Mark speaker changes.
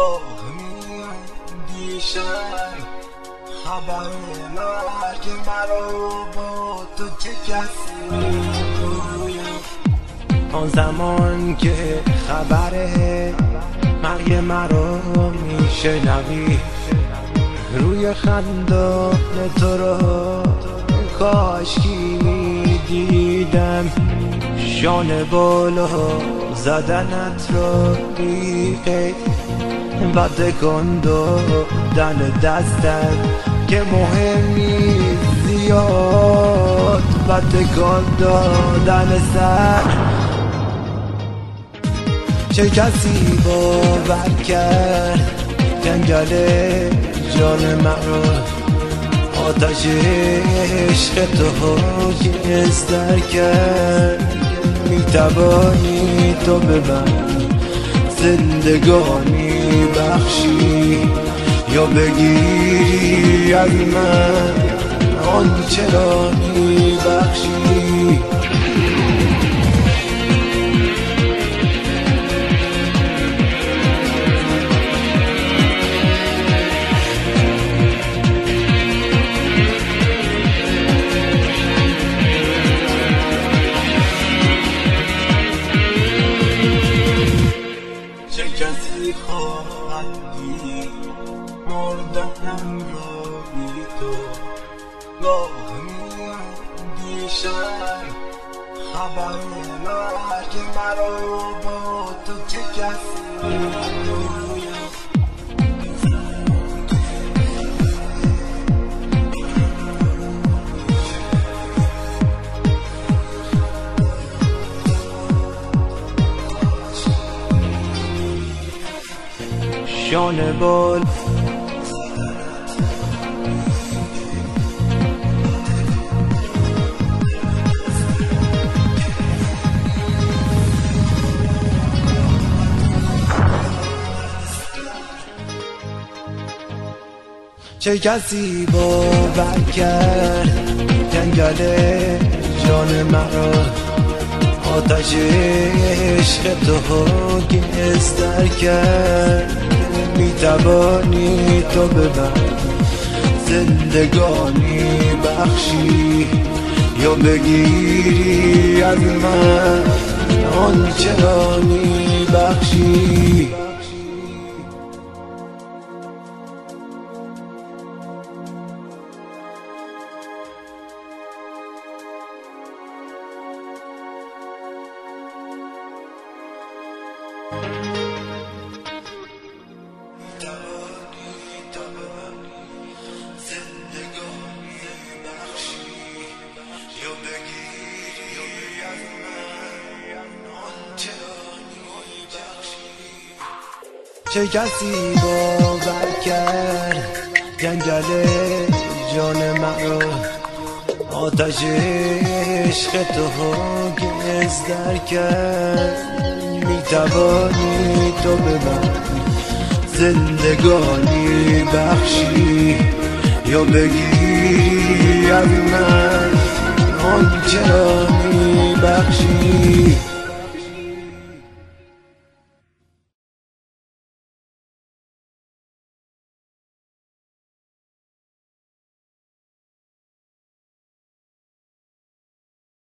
Speaker 1: گاه میاندیشم خبر مرگ مرا با تو چه کسی میگوید. آن زمان که خبر مرگ مرا میشنوی روی خندان تو را کاشکی میدیدم، شانه بالا زدنت را بیقید و تکان دادن دستت که مهم نیست زیاد و تکان دادن سر. چه کسی باور کرد جنگل جان مرا آتش عشق تو گز در کرد. میتوانی تو به من زندگانی بخشی یا بگیری از من آنچه را میبخشی. چه کسی خواهد دید مردنم را بی تو؟ گاه میاندیشم خبر مرگ مرا با تو چه کسی میگوید. شانه بال چه کسی باور کرد جنگل جان مرا آتش عشق تو گز در کرد. میتوانی تو به من زندگانی بخشی یا بگیری از من آنچه را میبخشی. چه کسی باور کرد جنگل جان مرا آتش عشق تو گز در کرد. میتوانی تو به من زندگانی بخشی یا بگیری از من آنچه را میبخشی.